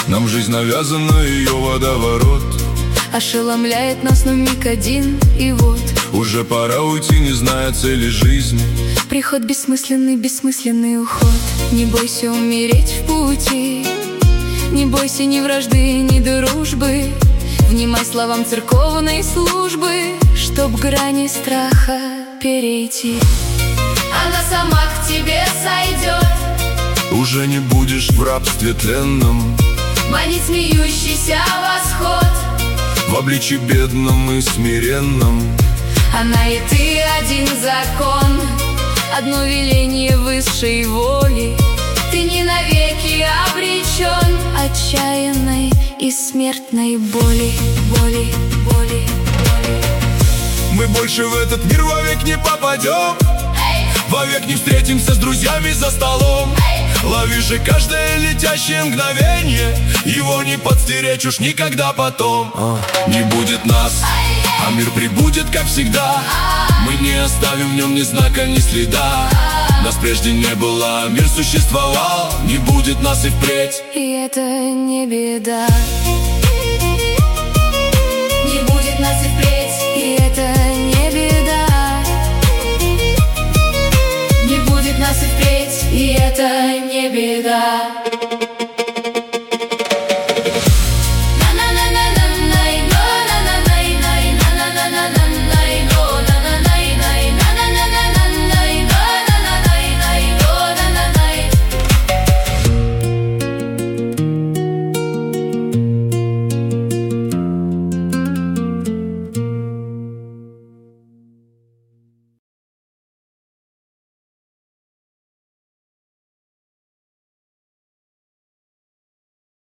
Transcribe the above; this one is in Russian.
Нам жизнь навязана, ее водоворот ошеломляет нас, но миг один, и вот уже пора уйти, не зная цели жизни. Приход бессмысленный, бессмысленный уход. Не бойся умереть в пути, не бойся ни вражды, ни дружбы. Внимай словам церковной службы, чтоб грани страха перейти. Она сама к тебе сойдет. Уже не будешь в рабстве тленном, манит смеющийся восход в обличье бедном и смиренном. Она и ты один закон, одно веление высшей воли. Ты не навеки обречен отчаянной и смертной боли, боли, боли, боли. Мы больше в этот мир вовек не попадем, вовек не встретимся с друзьями за столом. Лови же каждое летящее мгновение, его не подстеречь уж никогда потом. Не будет нас, а мир прибудет, как всегда. Мы не оставим в нем ни знака, ни следа. Нас прежде не было, а мир существовал. Не будет нас и впредь, и это не беда. Не будет нас и впредь, и это не беда. Не будет нас и впредь, и это не беда.